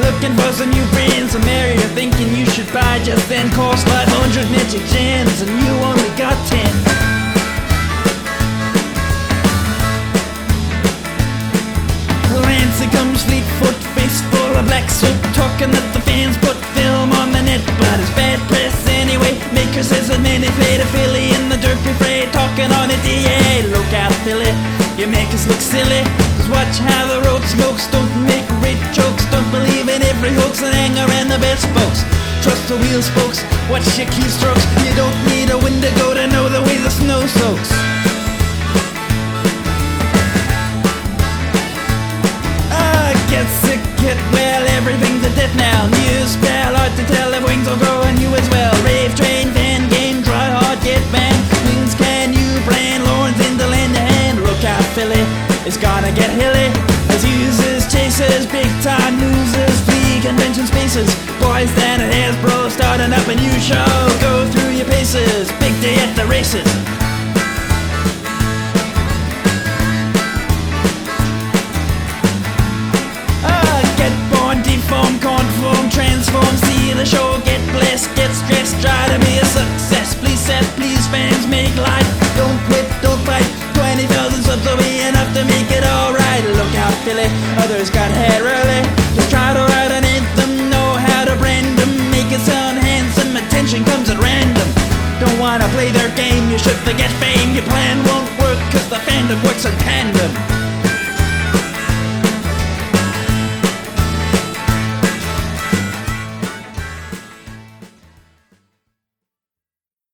looking for some new friends. Some area you're thinking you should buy just then cost 500 magic gems, and you only got 10. Lancer comes Fleetfoot, face full of black soot, talking that the fans put film on the net, but it's bad press anyway. Maker says that man, they played a filly in the Derby fray, talking on it, yeah. Look out, Philly, you make us look silly. Just watch how the road smokes, don't make great jokes, don't believe in every hoax and hang around the best folks. Trust the wheel spokes, watch your keystrokes. You don't need a Wendigo to know the way the snow soaks. Get sick, get well, everything's a death now. News spell, hard to tell if wings will grow on you as well. Rave train, fan game, try hard, get banned. Wings can you brand, Lawrence in the land to hand. Look out, Philly, it's gonna get hilly. As users, chasers, big time losers, flee convention spaces. Boys down at Hasbro, starting up a new show. Go through your paces, big day at the races. Deform, conform, transform, see the show, get blessed, get stressed, try to be a success. Please set, please fans, make life, don't quit, don't fight. 20,000 subs will be enough to make it alright. Look out, Philly, others got head early. Just try to write an anthem, know how to brand them, make it sound handsome, attention comes at random. Don't wanna play their game, you should forget fame. Your plan won't work cause the fandom works in tandem.